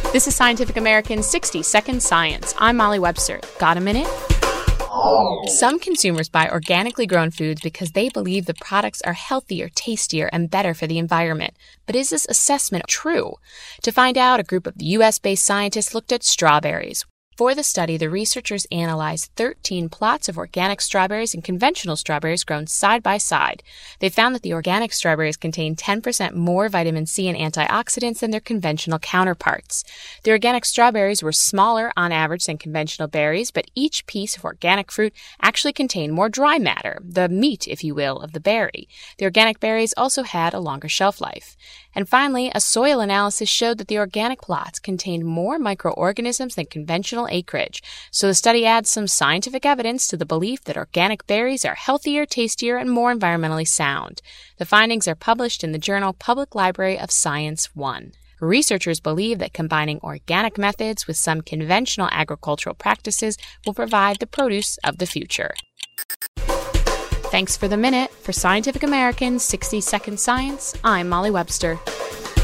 This is Scientific American's 60-Second Science. I'm Molly Webster. Got a minute? Some consumers buy organically grown foods because they believe the products are healthier, tastier, and better for the environment. But is this assessment true? To find out, a group of U.S.-based scientists looked at strawberries. For the study, the researchers analyzed 13 plots of organic strawberries and conventional strawberries grown side by side. They found that the organic strawberries contained 10% more vitamin C and antioxidants than their conventional counterparts. The organic strawberries were smaller on average than conventional berries, but each piece of organic fruit actually contained more dry matter, the meat, if you will, of the berry. The organic berries also had a longer shelf life. And finally, a soil analysis showed that the organic plots contained more microorganisms than conventional acreage. So the study adds some scientific evidence to the belief that organic berries are healthier, tastier, and more environmentally sound. The findings are published in the journal Public Library of Science 1. Researchers believe that combining organic methods with some conventional agricultural practices will provide the produce of the future. Thanks for the minute. For Scientific American's 60-Second Science, I'm Molly Webster.